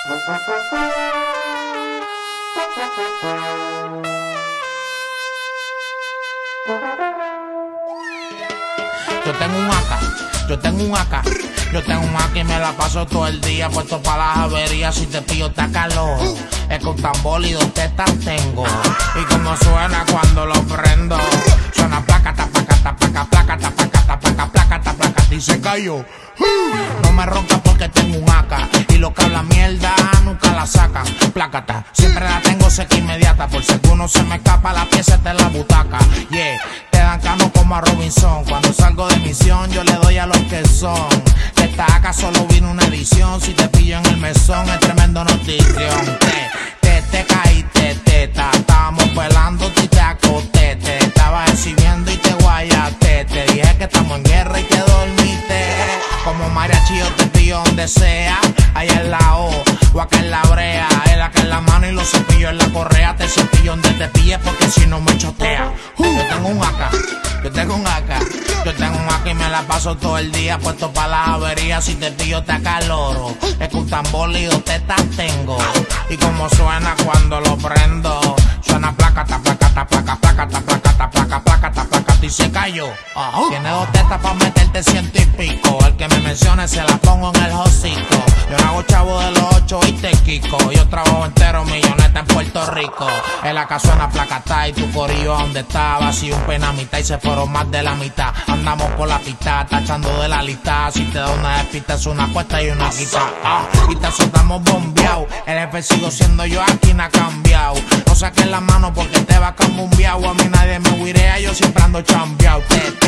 Yo tengo un AK, yo tengo un AK, yo tengo un AK y me la paso todo el día puesto para las averías. Si te pillo te calor, es con tambor y dos tetas tengo. Y como suena cuando lo prendo, suena placata, placata, placa, placata, placata, placa, placata, placata y se cayó. No me ronca porque tengo un AK y los que hablan mierda nunca la sacan. Plácata, siempre la tengo seca inmediata, por si alguno se me escapa la pieza está en la butaca. Yeah, te dan cano como a Robinson. Cuando salgo de misión yo le doy a los que son. Que esta AK solo vino una edición. Si te pillo en el mesón es tremendo notición. Te caíste, teta. Estábamos velándote y te acosté. Te estabas exhibiendo y te guayaste. Te dije que estamos en guerra y que dormiste. Como mariachi yo te pillo donde sea. Allá en la o acá en la brea. El acá en la mano y los cepillos en la correa. Te cepillo donde te pilles porque si no me chotea. Yo tengo un AK, yo tengo un AK, yo tengo un AK y me la paso todo el día puesto para las averías. Si te pillo te acaloro, es que un tambor y dos tetas tengo. Y como suena cuando lo prendo, suena placata, placata, placa, placata, placata, placa, placata, placata y se cayó. Tiene dos tetas para meterte 100 y pico. El que me mencione se la pongo en el hocico. Yo no hago chavo de los 8 y te quico. Yo trabajo entero milloneta en Puerto Rico. El AK suena placata y tu corillo a donde estaba. Si un penamita y se fueron más de la mitad. Andamos por la pista, tachando de la lista. Si te da una despista es una apuesta y una quita. Y te soltamos bombeado. El jefe sigo siendo yo, aquí no ha cambiado. No saques la mano porque te va camumbiao. A mí nadie me huirea, yo siempre ando chambeao.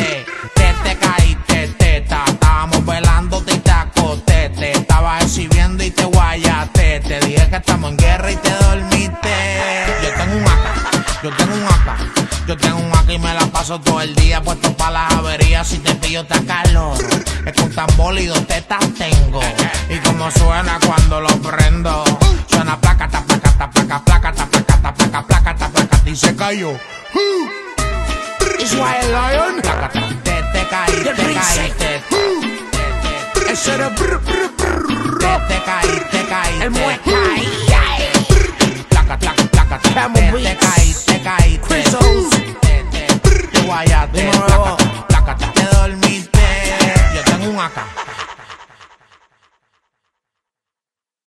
Te caíste, teta. Estábamos velándote y te acosté. Te estabas exhibiendo y te guayaste. Te dije que estamos en guerra y te dormiste. Yo tengo un AK, yo tengo un AK, yo tengo un AK y me la paso todo el día puesto para las averías. Si te pillo te acaloro, es que un tambor y dos tetas tengo. Y como suena cuando lo prendo, suena placata, placata, placa, placata, placata, placa, placata, placata y se cayó. Israel Lion, Placata, te caíste, te caíste. ese era Te caíste, el Muay caíste. Thai. Placa, placa, placa, Camel te Beats. caíste, Chris